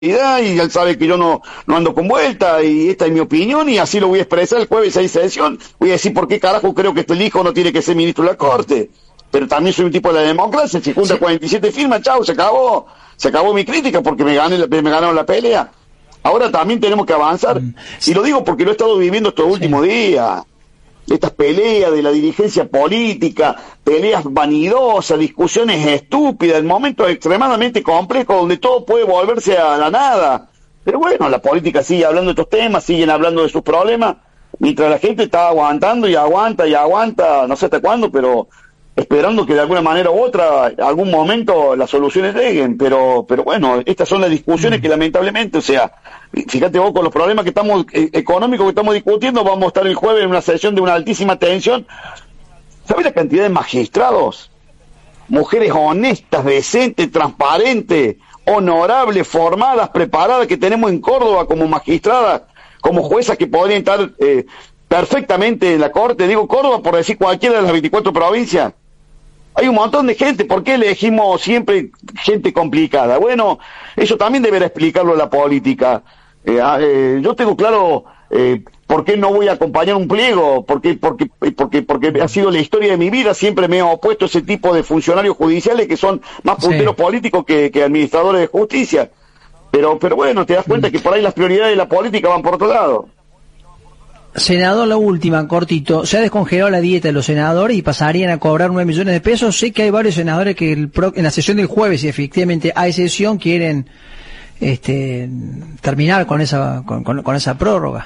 y él sabe que yo no ando con vuelta, y esta es mi opinión, y así lo voy a expresar el jueves 6 de sesión. Voy a decir por qué carajo creo que este hijo no tiene que ser ministro de la Corte. Pero también soy un tipo de la democracia, si junta 47 firmas, chau, se acabó mi crítica porque me ganaron la pelea. Ahora también tenemos que avanzar, y lo digo porque lo he estado viviendo estos últimos días. Estas peleas de la dirigencia política, peleas vanidosas, discusiones estúpidas, en momentos extremadamente complejos donde todo puede volverse a la nada. Pero bueno, la política sigue hablando de estos temas, siguen hablando de sus problemas, mientras la gente está aguantando y aguanta, no sé hasta cuándo, pero esperando que de alguna manera u otra, algún momento las soluciones lleguen. Pero bueno, estas son las discusiones que lamentablemente, o sea, fíjate vos con los problemas que estamos económicos que estamos discutiendo, vamos a estar el jueves en una sesión de una altísima tensión. ¿Sabés la cantidad de magistrados? Mujeres honestas, decentes, transparentes, honorables, formadas, preparadas que tenemos en Córdoba como magistradas, como juezas que podrían estar perfectamente en la Corte. Digo Córdoba por decir cualquiera de las 24 provincias. Hay un montón de gente. ¿Por qué elegimos siempre gente complicada? Bueno, eso también deberá explicarlo la política. Yo tengo claro por qué no voy a acompañar un pliego, porque ha sido la historia de mi vida. Siempre me he opuesto a ese tipo de funcionarios judiciales que son más punteros políticos que administradores de justicia. Pero bueno, te das cuenta que por ahí las prioridades de la política van por otro lado. Senador, la última, cortito. Se ha descongelado la dieta de los senadores y pasarían a cobrar 9 millones de pesos. Sé que hay varios senadores que en la sesión del jueves, si efectivamente hay sesión, quieren terminar con esa prórroga.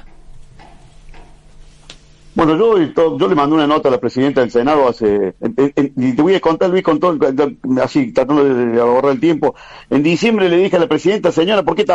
Bueno, yo le mandé una nota a la presidenta del Senado y te voy a contar, Luis, con todo, así, tratando de ahorrar el tiempo. En diciembre le dije a la presidenta, señora, ¿por qué